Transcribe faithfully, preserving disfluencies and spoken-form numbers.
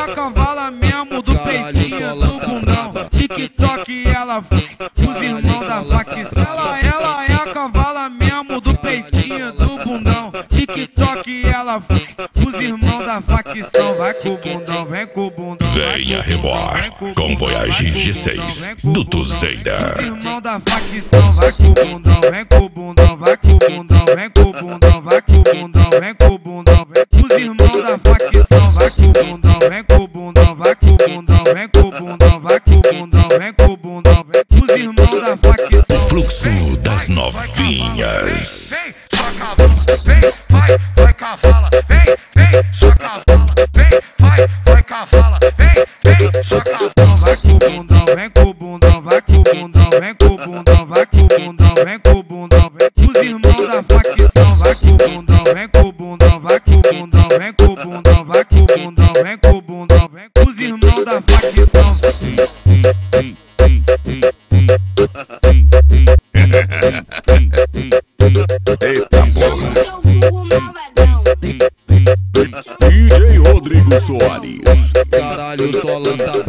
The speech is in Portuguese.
cavala mesmo do peitinho do bundão. TikTok ela faz os irmãos da facção. Ela, ela é a cavala mesmo do peitinho do bundão. TikTok ela faz os irmãos da facção. Vai com o bundão, vem com o bundão. Venha revoar com Voyage G seis do Tuzeira. Os irmãos da facção, vai com o bundão, vem com o bundão, vai com o bundão, vem com o bundão, vai com o bundão, vem com o bundão. Os irmãos da facção, vai com o bundão, vem com o bundão, vai com o bundão, vem com o bundão, vai com o bundão, vem com o bundão. Os irmãos da facção. Fluxo das novinhas. Vem, sua cavala, vem, vai, vai cavala, vem, vem, sua cavala, vem, vai, vai cavala, vem, vem, sua cavala. Vai com o bundão, vem com o bundão, vai com o bundão, vem com o bundão, vai com o bundão, vem com o bundão. Os irmãos da facção, vai com o bundão, vem com o bundão, vai com o bundão, vem com o bundão, vai com o bundão, vem com o bundão. Os irmãos da facção. Eita porra. D J Rodrigo Soares. Caralho, só lança